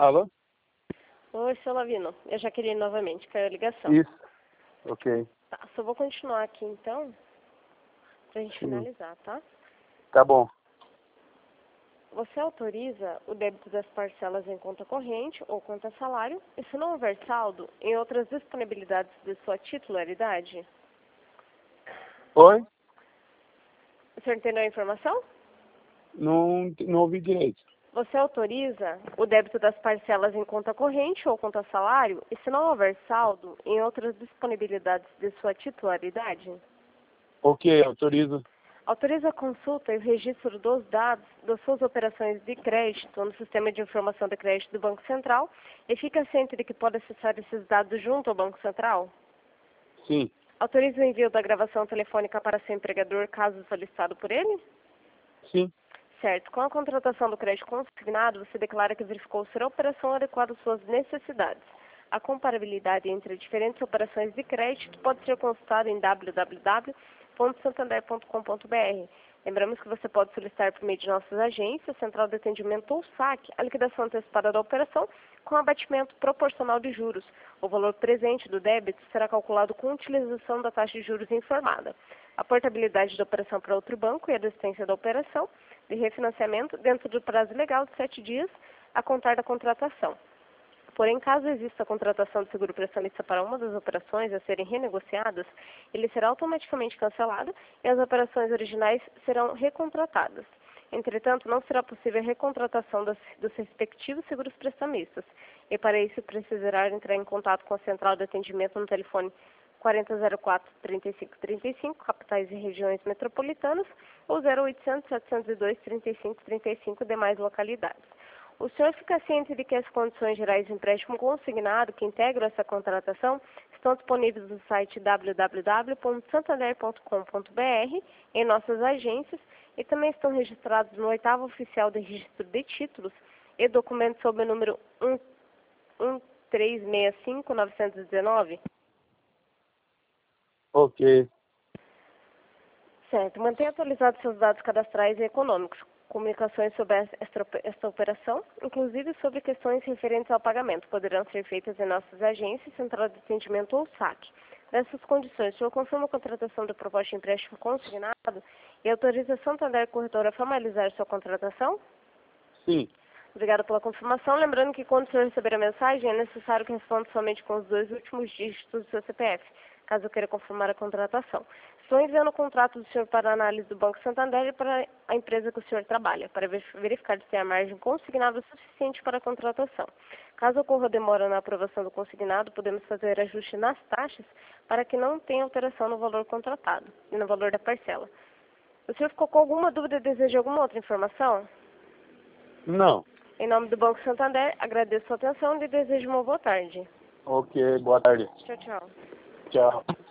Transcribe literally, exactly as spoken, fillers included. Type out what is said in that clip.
Alô? Oi, seu Lavino. Eu já queria ir novamente, caiu a ligação. Isso. Ok. Tá, só vou continuar aqui então, pra gente Sim. finalizar, tá? Tá bom. Você autoriza o débito das parcelas em conta corrente ou conta salário, e se não houver saldo, em outras disponibilidades de sua titularidade? Oi? O senhor entendeu a informação? Não, não ouvi direito. Você autoriza o débito das parcelas em conta corrente ou conta salário, e se não houver saldo, em outras disponibilidades de sua titularidade? Ok, autoriza. Autoriza a consulta e o registro dos dados das suas operações de crédito no Sistema de Informação de Crédito do Banco Central e fica ciente de que pode acessar esses dados junto ao Banco Central? Sim. Autoriza o envio da gravação telefônica para seu empregador, caso solicitado por ele? Sim. Certo. Com a contratação do crédito consignado, você declara que verificou ser a operação adequada às suas necessidades. A comparabilidade entre diferentes operações de crédito pode ser consultada em w w w ponto santander ponto com ponto b r. Lembramos que você pode solicitar por meio de nossas agências, central de atendimento ou saque, a liquidação antecipada da operação com abatimento proporcional de juros. O valor presente do débito será calculado com utilização da taxa de juros informada. A portabilidade da operação para outro banco e a desistência da operação de refinanciamento dentro do prazo legal de sete dias a contar da contratação. Porém, caso exista a contratação de seguro prestamista para uma das operações a serem renegociadas, ele será automaticamente cancelado e as operações originais serão recontratadas. Entretanto, não será possível a recontratação das, dos respectivos seguros prestamistas, e para isso precisará entrar em contato com a central de atendimento no telefone quarenta zero quatro, trinta e cinco trinta e cinco, capitais e regiões metropolitanas, ou zero oitocentos, setecentos e dois, trinta e cinco trinta e cinco, demais localidades. O senhor fica ciente de que as condições gerais de empréstimo consignado que integram essa contratação estão disponíveis no site w w w ponto santander ponto com ponto b r, em nossas agências, e também estão registrados no oitavo oficial de registro de títulos e documento sob o número um três seis cinco nove um nove. Ok. Certo. Mantenha atualizados seus dados cadastrais e econômicos. Comunicações sobre esta, esta operação, inclusive sobre questões referentes ao pagamento, poderão ser feitas em nossas agências, central de atendimento ou saque. Nessas condições, o senhor confirma a contratação da proposta de empréstimo consignado e autoriza a Santander Corretora a formalizar sua contratação? Sim. Obrigada pela confirmação. Lembrando que quando o senhor receber a mensagem, é necessário que responda somente com os dois últimos dígitos do seu C P F, caso queira confirmar a contratação. Estou enviando o contrato do senhor para a análise do Banco Santander e para a empresa que o senhor trabalha, para verificar se tem a margem consignada suficiente para a contratação. Caso ocorra demora na aprovação do consignado, podemos fazer ajuste nas taxas para que não tenha alteração no valor contratado e no valor da parcela. O senhor ficou com alguma dúvida e deseja alguma outra informação? Não. Em nome do Banco Santander, agradeço a sua atenção e desejo uma boa tarde. Ok, boa tarde. Tchau, tchau. Tchau.